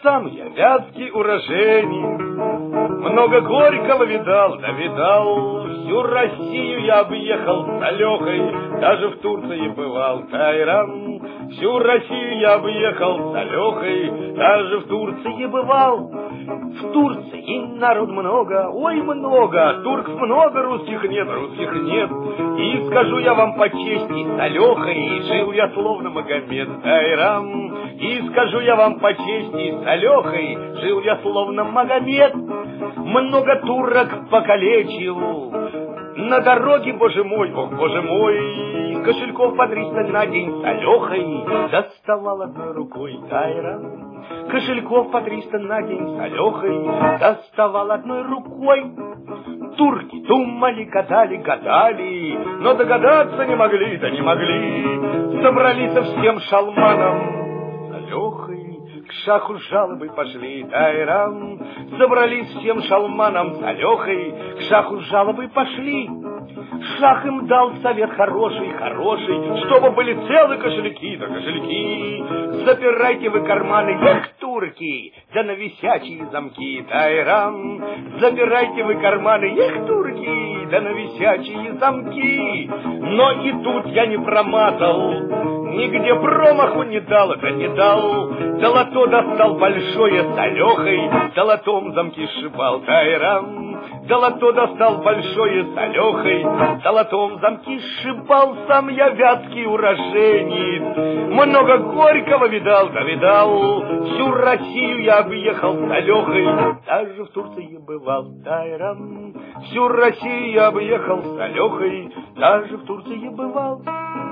Сам я вятский уроженец, много горького видал, да видал. Всю Россию я объехал с Алехой, даже в Турции бывал, тайрам. Всю Россию я объехал с Алехой, даже в Турции бывал. В Турции народ много, ой, много, турков много, русских нет, русских нет. И скажу я вам по чести, с Алехой жил я словно Магомед, тайрам. И скажу я вам по чести, с Алехой жил я словно Магомед. Много турок покалечил на дороге, боже мой, ох, боже мой. Кошельков по 300 на день с Алехой доставал одной рукой, тайрам. Кошельков по 300 на день с Алехой доставал одной рукой. Турки думали, гадали, но догадаться не могли, да не могли. Собрались со всем шалманом с Алехой, к шаху жалобы пошли, тайрам. Собрались всем шалманом с Алехой, к шаху жалобы пошли. Шах им дал совет хороший, чтобы были целы кошельки, да кошельки. Запирайте вы карманы, эх, турки, да на висячие замки, тайрам. Запирайте вы карманы, эх, турки, да на висячие замки. Но и тут я не промазал, нигде промаху не дал, да не дал. Долото достал большое с Алехой, долотом замки сшибал, тайрам. Долото достал большое с Алехой, долотом замки сшибал. Сам я вятский уроженец, много горького видал, да видал. Всю Россию я объехал с Алехой, даже в Турции бывал, тайрам. Всю Россию я объехал с Алехой, даже в Турции бывал.